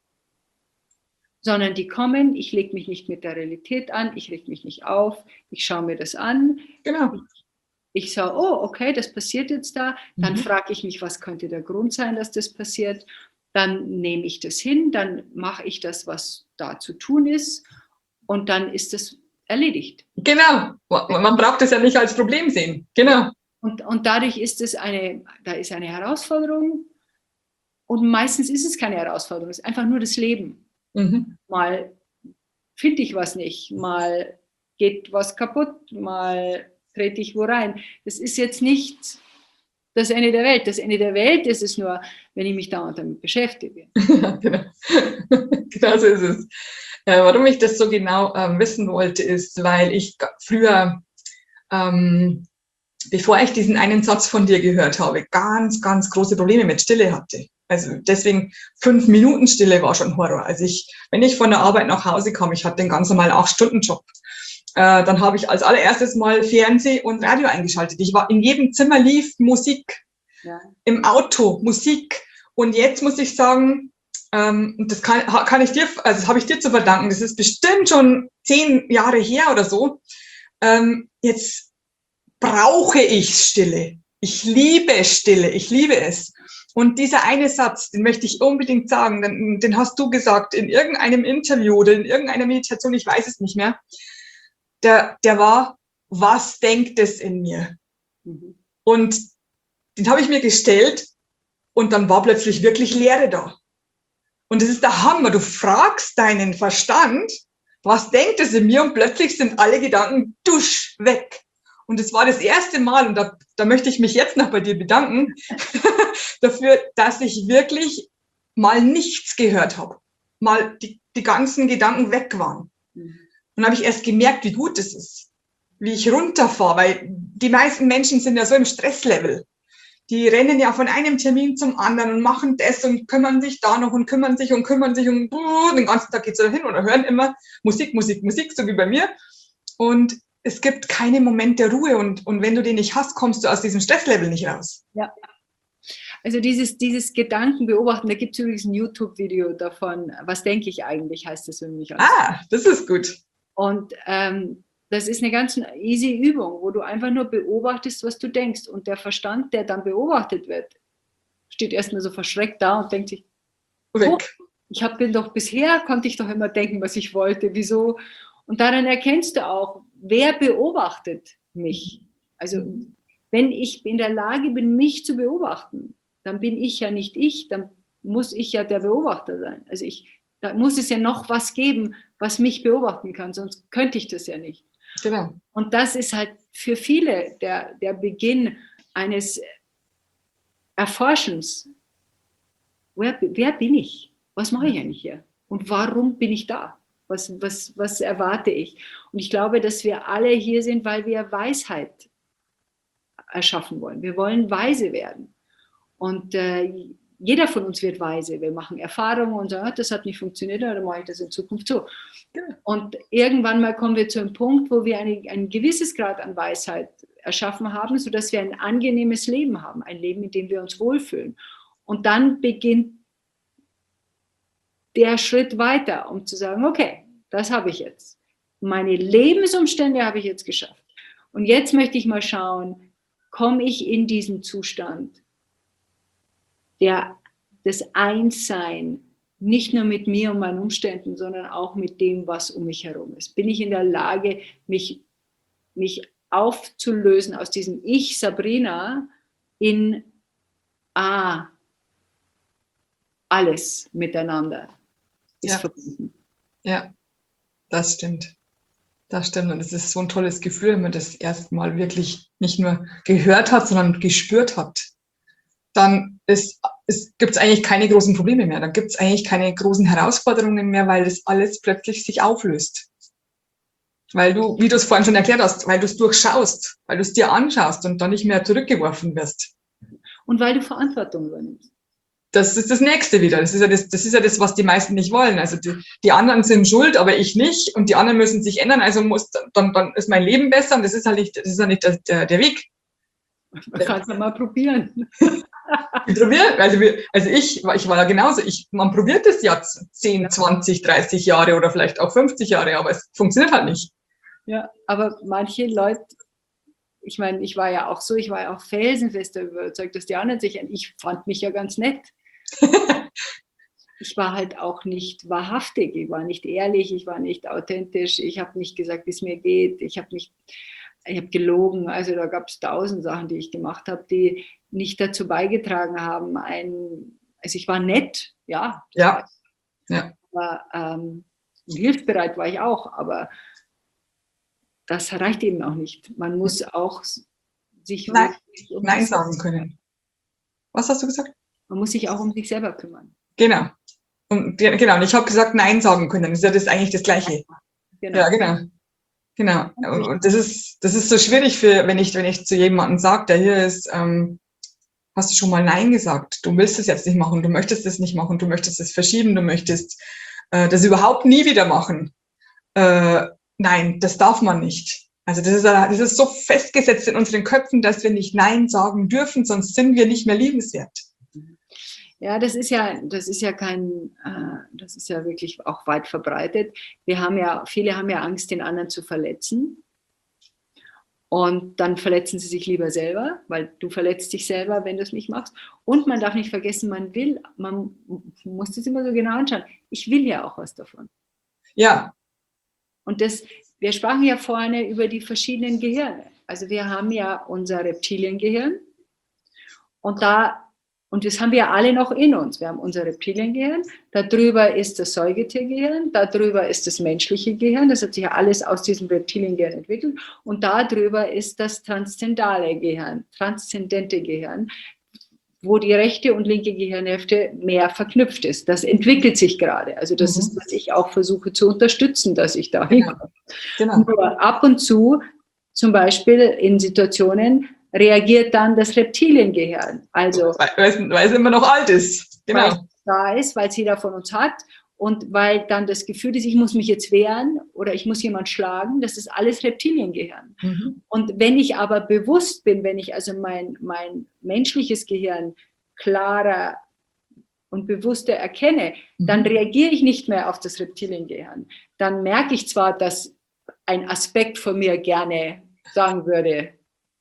Sondern die kommen, ich lege mich nicht mit der Realität an, ich reg mich nicht auf, ich schaue mir das an. Genau. Ich sage, oh, okay, das passiert jetzt da. Dann Mhm. frage ich mich, was könnte der Grund sein, dass das passiert. Dann nehme ich das hin, dann mache ich das, was da zu tun ist. Und dann ist das erledigt. Genau. Man braucht es ja nicht als Problem sehen. Genau. Und, und dadurch ist es eine, da ist eine Herausforderung. Und meistens ist es keine Herausforderung, es ist einfach nur das Leben. Mhm. Mal finde ich was nicht, mal geht was kaputt, mal trete ich wo rein. Das ist jetzt nicht das Ende der Welt. Das Ende der Welt ist es nur, wenn ich mich dauernd damit beschäftige. Ja, genau. Genau so ist es. Äh, warum ich das so genau ähm, wissen wollte, ist, weil ich früher, ähm, bevor ich diesen einen Satz von dir gehört habe, ganz, ganz große Probleme mit Stille hatte. Also deswegen fünf Minuten Stille war schon Horror. Also ich, wenn ich von der Arbeit nach Hause kam, ich hatte den ganz normalen acht-Stunden-Job, äh, dann habe ich als allererstes mal Fernseh und Radio eingeschaltet. Ich war in jedem Zimmer lief Musik, ja. Im Auto Musik. Und jetzt muss ich sagen, ähm, das kann, kann ich dir, also das habe ich dir zu verdanken. Das ist bestimmt schon zehn Jahre her oder so. Ähm, jetzt brauche ich Stille. Ich liebe Stille, ich liebe es. Und dieser eine Satz, den möchte ich unbedingt sagen, den, den hast du gesagt in irgendeinem Interview oder in irgendeiner Meditation, ich weiß es nicht mehr. Der, der war, was denkt es in mir? Mhm. Und den habe ich mir gestellt und dann war plötzlich wirklich Leere da. Und das ist der Hammer. Du fragst deinen Verstand, was denkt es in mir? Und plötzlich sind alle Gedanken dusch weg. Und es war das erste Mal, und da, da möchte ich mich jetzt noch bei dir bedanken, dafür, dass ich wirklich mal nichts gehört habe. Mal die, die ganzen Gedanken weg waren. Und dann habe ich erst gemerkt, wie gut es ist, wie ich runterfahre, weil die meisten Menschen sind ja so im Stresslevel. Die rennen ja von einem Termin zum anderen und machen das und kümmern sich da noch und kümmern sich und kümmern sich und uh, den ganzen Tag geht es da hin oder hören immer Musik, Musik, Musik, so wie bei mir. Und es gibt keine Moment der Ruhe und, und wenn du den nicht hast, kommst du aus diesem Stresslevel nicht raus. Ja. Also dieses, dieses Gedanken beobachten, da gibt es übrigens ein YouTube-Video davon, was denke ich eigentlich, heißt das für mich. Ah, das ist gut. Und ähm, das ist eine ganz easy Übung, wo du einfach nur beobachtest, was du denkst. Und der Verstand, der dann beobachtet wird, steht erstmal so verschreckt da und denkt sich, oh, ich habe doch bisher, konnte ich doch immer denken, was ich wollte, wieso? Und daran erkennst du auch, wer beobachtet mich. Also wenn ich in der Lage bin, mich zu beobachten, dann bin ich ja nicht ich, dann muss ich ja der Beobachter sein. Also ich, da muss es ja noch was geben, was mich beobachten kann, sonst könnte ich das ja nicht. Genau. Und das ist halt für viele der, der Beginn eines Erforschens. Wer, wer bin ich? Was mache ich eigentlich hier? Und warum bin ich da? Was, was, was erwarte ich? Und ich glaube, dass wir alle hier sind, weil wir Weisheit erschaffen wollen. Wir wollen weise werden. Und äh, jeder von uns wird weise. Wir machen Erfahrungen und sagen, das hat nicht funktioniert, dann mache ich das in Zukunft so. Und irgendwann mal kommen wir zu einem Punkt, wo wir eine, ein gewisses Grad an Weisheit erschaffen haben, sodass wir ein angenehmes Leben haben, ein Leben, in dem wir uns wohlfühlen. Und dann beginnt der Schritt weiter, um zu sagen, okay, das habe ich jetzt. Meine Lebensumstände habe ich jetzt geschafft. Und jetzt möchte ich mal schauen, komme ich in diesen Zustand, der, das Einssein, nicht nur mit mir und meinen Umständen, sondern auch mit dem, was um mich herum ist. Bin ich in der Lage, mich, mich aufzulösen aus diesem Ich, Sabrina, in Ah, alles miteinander ist ja. verbunden. Ja, das stimmt. Das stimmt. Und es ist so ein tolles Gefühl, wenn man das erstmal wirklich nicht nur gehört hat, sondern gespürt hat. Dann ist, es, gibt es eigentlich keine großen Probleme mehr. Dann gibt es eigentlich keine großen Herausforderungen mehr, weil das alles plötzlich sich auflöst. Weil du, wie du es vorhin schon erklärt hast, weil du es durchschaust, weil du es dir anschaust und dann nicht mehr zurückgeworfen wirst. Und weil du Verantwortung übernimmst. Das ist das Nächste wieder. Das ist ja das, das ist ja das, was die meisten nicht wollen. Also die, die anderen sind schuld, aber ich nicht. Und die anderen müssen sich ändern. Also muss, dann, dann ist mein Leben besser. Und das ist halt nicht, das ist ja nicht der, der, der Weg. Man kann es ja mal probieren. Probieren. Also, wir, also ich, ich war ja genauso. Ich, man probiert es ja zehn, zwanzig, dreißig Jahre oder vielleicht auch fünfzig Jahre, aber es funktioniert halt nicht. Ja, aber manche Leute, ich meine, ich war ja auch so, ich war ja auch felsenfest überzeugt, dass die anderen sich, ich fand mich ja ganz nett. Ich war halt auch nicht wahrhaftig, ich war nicht ehrlich, ich war nicht authentisch, ich habe nicht gesagt, wie es mir geht, ich habe nicht, ich habe gelogen, also da gab es tausend Sachen, die ich gemacht habe, die nicht dazu beigetragen haben, ein, also ich war nett, ja, ja, ja. Aber, ähm, hilfsbereit war ich auch, aber das reicht eben auch nicht. Man muss auch sich Nein, um Nein sagen können. Was hast du gesagt? Man muss sich auch um sich selber kümmern. Genau. Und, genau. Und ich habe gesagt, Nein sagen können. Das ist ja das eigentlich das Gleiche. Genau. Ja, genau. Genau. Und das ist, das ist so schwierig für, wenn ich, wenn ich zu jemandem sage, der hier ist, ähm, hast du schon mal Nein gesagt? Du willst es jetzt nicht machen, du möchtest es nicht machen, du möchtest es verschieben, du möchtest äh, das überhaupt nie wieder machen. Äh, nein, das darf man nicht. Also das ist, das ist so festgesetzt in unseren Köpfen, dass wir nicht Nein sagen dürfen, sonst sind wir nicht mehr liebenswert. Ja, das ist ja, das ist ja kein, äh, das ist ja wirklich auch weit verbreitet. Wir haben ja, viele haben ja Angst, den anderen zu verletzen. Und dann verletzen sie sich lieber selber, weil du verletzt dich selber, wenn du es nicht machst. Und man darf nicht vergessen, man will, man muss das immer so genau anschauen. Ich will ja auch was davon. Ja. Und das, wir sprachen ja vorne über die verschiedenen Gehirne. Also wir haben ja unser Reptiliengehirn und da, und das haben wir alle noch in uns. Wir haben unser Reptiliengehirn, darüber ist das Säugetiergehirn, darüber ist das menschliche Gehirn, das hat sich ja alles aus diesem Reptiliengehirn entwickelt, und darüber ist das transzendale Gehirn, transzendente Gehirn, wo die rechte und linke Gehirnhälfte mehr verknüpft ist. Das entwickelt sich gerade. Also das mhm. ist, was ich auch versuche zu unterstützen, dass ich da hinkomme. Genau. Nur ab und zu, zum Beispiel in Situationen, reagiert dann das Reptiliengehirn. Also, weil, weil es immer noch alt ist. Genau. Weil es da ist, weil es jeder von uns hat und weil dann das Gefühl ist, ich muss mich jetzt wehren oder ich muss jemand schlagen, das ist alles Reptiliengehirn. Mhm. Und wenn ich aber bewusst bin, wenn ich also mein, mein menschliches Gehirn klarer und bewusster erkenne, mhm. dann reagiere ich nicht mehr auf das Reptiliengehirn. Dann merke ich zwar, dass ein Aspekt von mir gerne sagen würde,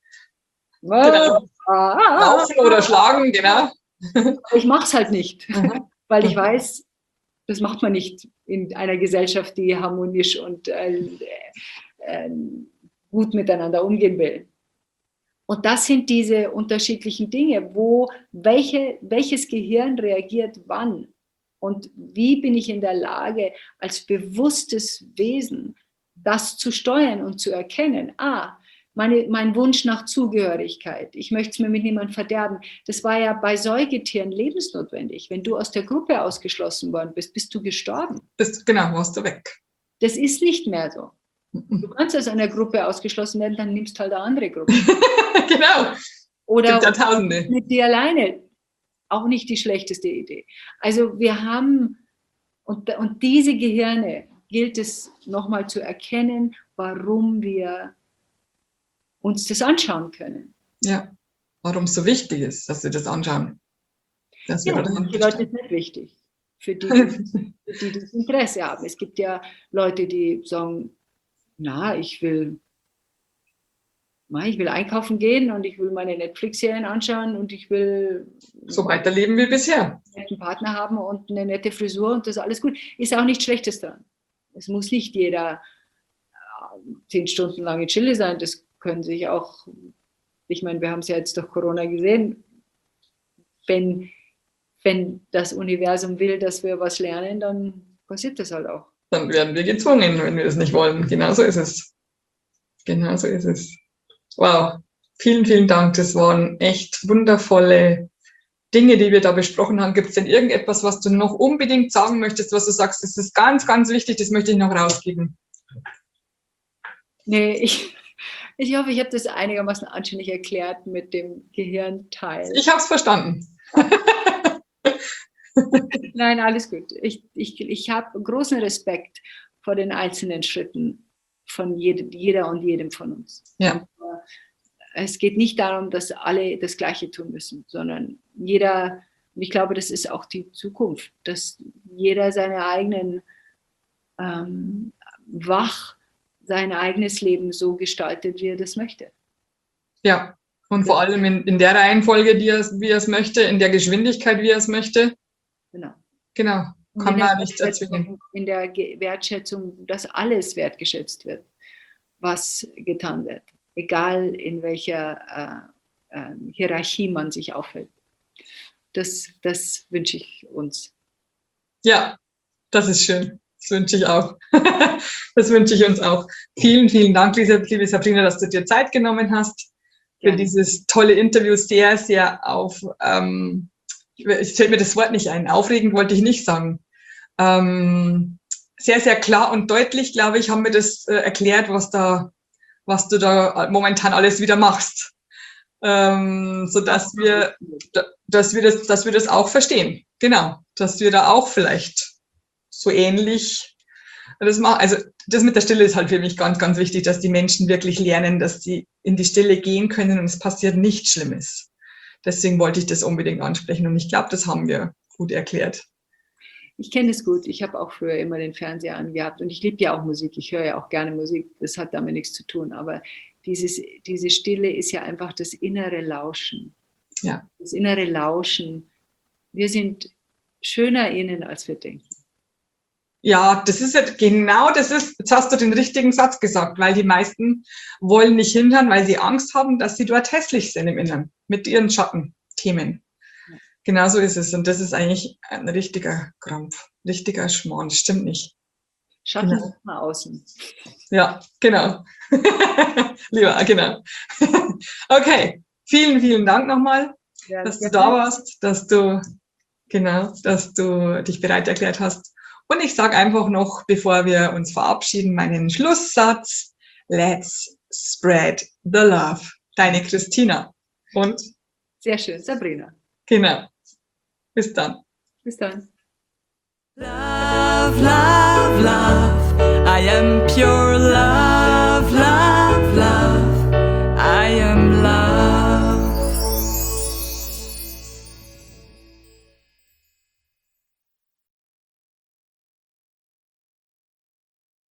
genau. Laufen oder schlagen, genau. Ich mache es halt nicht, mhm. weil ich weiß, das macht man nicht in einer Gesellschaft, die harmonisch und äh, äh, gut miteinander umgehen will. Und das sind diese unterschiedlichen Dinge, wo welche, welches Gehirn reagiert wann und wie bin ich in der Lage, als bewusstes Wesen das zu steuern und zu erkennen. Ah, Meine, mein Wunsch nach Zugehörigkeit, ich möchte es mir mit niemandem verderben, das war ja bei Säugetieren lebensnotwendig. Wenn du aus der Gruppe ausgeschlossen worden bist, bist du gestorben. Das, genau, warst du weg. Das ist nicht mehr so. Du kannst aus einer Gruppe ausgeschlossen werden, dann nimmst du halt eine andere Gruppe. Genau. Oder ja Tausende. Mit dir alleine. Auch nicht die schlechteste Idee. Also wir haben, und, und diese Gehirne gilt es nochmal zu erkennen, warum wir uns das anschauen können. Ja, warum es so wichtig ist, dass wir das anschauen. Dass wir ja, da für die Leute ist nicht wichtig, für die, für die das Interesse haben. Es gibt ja Leute, die sagen, na, ich will, na, ich will einkaufen gehen und ich will meine Netflix-Serien anschauen und ich will so weiterleben wie bisher. Einen netten Partner haben und eine nette Frisur und das ist alles gut. Ist auch nichts Schlechtes dran. Es muss nicht jeder zehn Stunden lang in Chile sein, das können sich auch, ich meine, wir haben es ja jetzt durch Corona gesehen, wenn, wenn das Universum will, dass wir was lernen, dann passiert das halt auch. Dann werden wir gezwungen, wenn wir es nicht wollen. Genau so ist es. Genau so ist es. Wow, vielen, vielen Dank. Das waren echt wundervolle Dinge, die wir da besprochen haben. Gibt es denn irgendetwas, was du noch unbedingt sagen möchtest, was du sagst, das ist ganz, ganz wichtig, das möchte ich noch rausgeben? Nee, ich... Ich hoffe, ich habe das einigermaßen anständig erklärt mit dem Gehirnteil. Ich habe es verstanden. Nein, alles gut. Ich, ich, ich habe großen Respekt vor den einzelnen Schritten von jede, jeder und jedem von uns. Ja. Und, äh, es geht nicht darum, dass alle das Gleiche tun müssen, sondern jeder, und ich glaube, das ist auch die Zukunft, dass jeder seine eigenen ähm, wach sein eigenes Leben so gestaltet, wie er das möchte. Ja, und vor allem in, in der Reihenfolge, die er, wie er es möchte, in der Geschwindigkeit, wie er es möchte. Genau. Genau, kann man nicht erzwingen. In der Wertschätzung, dass alles wertgeschätzt wird, was getan wird. Egal in welcher äh, äh, Hierarchie man sich aufhält. Das, das wünsche ich uns. Ja, das ist schön. Das wünsche ich auch. Das wünsche ich uns auch. Vielen, vielen Dank, liebe Sabrina, dass du dir Zeit genommen hast für Gerne. Dieses tolle Interview. Sehr, sehr auf, ähm, ich stelle mir das Wort nicht ein, aufregend wollte ich nicht sagen. Ähm, sehr, sehr klar und deutlich, glaube ich, haben wir das äh, erklärt, was da, was du da momentan alles wieder machst. Ähm, so dass wir, dass wir das, dass wir das auch verstehen. Genau. Dass wir da auch vielleicht so ähnlich das machen. Also das mit der Stille ist halt für mich ganz, ganz wichtig, dass die Menschen wirklich lernen, dass sie in die Stille gehen können und es passiert nichts Schlimmes. Deswegen wollte ich das unbedingt ansprechen und ich glaube, das haben wir gut erklärt. Ich kenne es gut. Ich habe auch früher immer den Fernseher angehabt und ich liebe ja auch Musik. Ich höre ja auch gerne Musik. Das hat damit nichts zu tun. Aber dieses, diese Stille ist ja einfach das innere Lauschen. Ja. Das innere Lauschen. Wir sind schöner innen, als wir denken. Ja, das ist ja genau das ist, jetzt hast du den richtigen Satz gesagt, weil die meisten wollen nicht hinhören, weil sie Angst haben, dass sie dort hässlich sind im Inneren, mit ihren Schattenthemen. Ja. Genau so ist es. Und das ist eigentlich ein richtiger Krampf, richtiger Schmarrn, das stimmt nicht. Schatten genau. Nach außen. Ja, genau. Lieber, genau. Okay, vielen, vielen Dank nochmal, ja, dass du da warst, dass du, genau, dass du dich bereit erklärt hast. Und ich sage einfach noch, bevor wir uns verabschieden, meinen Schlusssatz. Let's spread the love. Deine Christina. Und? Sehr schön, Sabrina. Genau. Bis dann. Bis dann. Love, love, love.